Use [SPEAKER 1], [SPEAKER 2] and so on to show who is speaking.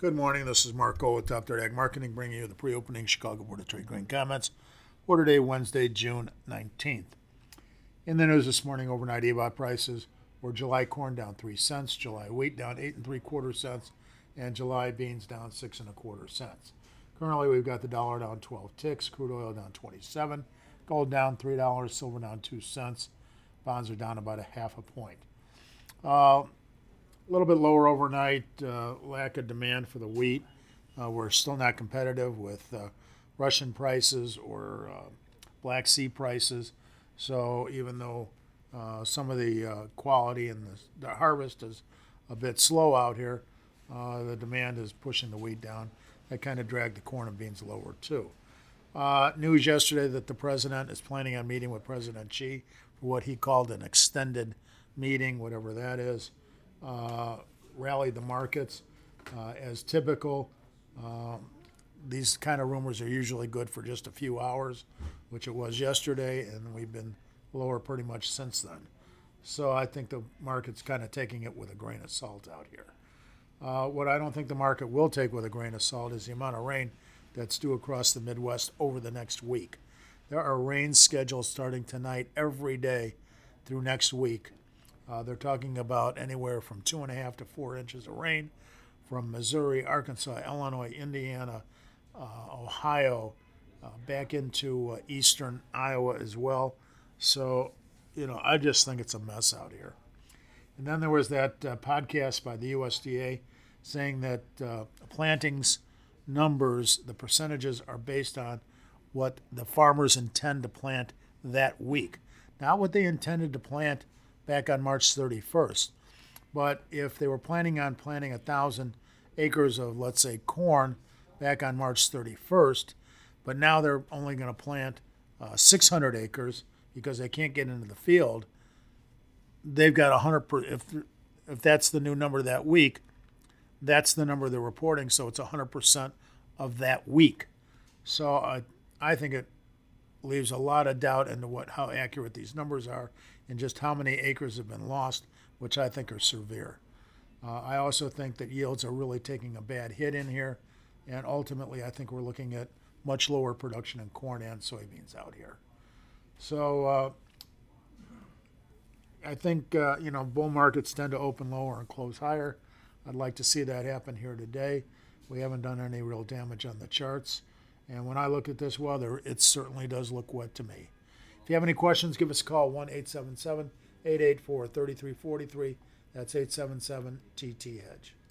[SPEAKER 1] Good morning. This is Mark Goh with Top Third Ag Marketing, bringing you the pre-opening Chicago Board of Trade grain comments for today, Wednesday, June 19th. In the news this morning, overnight EBOT prices were July corn down 3 cents, July wheat down 8 3/4 cents, and July beans down 6 1/4 cents. Currently, we've got the dollar down 12 ticks, crude oil down 27, gold down $3, silver down 2 cents. Bonds are down about a half a point. A little bit lower overnight, lack of demand for the wheat. We're still not competitive with Russian prices or Black Sea prices. So even though some of the quality and the harvest is a bit slow out here, the demand is pushing the wheat down. That kind of dragged the corn and beans lower too. News yesterday that the president is planning on meeting with President Xi for what he called an extended meeting, whatever that is. Rallied the markets. As typical, these kind of rumors are usually good for just a few hours, which it was yesterday, and we've been lower pretty much since then. So I think the market's kind of taking it with a grain of salt out here. What I don't think the market will take with a grain of salt is the amount of rain that's due across the Midwest over the next week. There are rain schedules starting tonight every day through next week. They're talking about anywhere from 2.5 to 4 inches of rain from Missouri, Arkansas, Illinois, Indiana, Ohio, back into eastern Iowa as well. So, I just think it's a mess out here. And then there was that podcast by the USDA saying that plantings numbers, the percentages are based on what the farmers intend to plant that week, not what they intended to plant back on March 31st. But if they were planning on planting 1,000 acres of, let's say, corn back on March 31st, but now they're only going to plant 600 acres because they can't get into the field, they've got 100%. If that's the new number that week, that's the number they're reporting, so it's 100% of that week. So I think it leaves a lot of doubt into how accurate these numbers are and just how many acres have been lost, which I think are severe. I also think that yields are really taking a bad hit in here, and ultimately I think we're looking at much lower production in corn and soybeans out here. So I think, bull markets tend to open lower and close higher. I'd like to see that happen here today. We haven't done any real damage on the charts. And when I look at this weather, it certainly does look wet to me. If you have any questions, give us a call, 1-877-884-3343. That's 877-TT-HEDGE.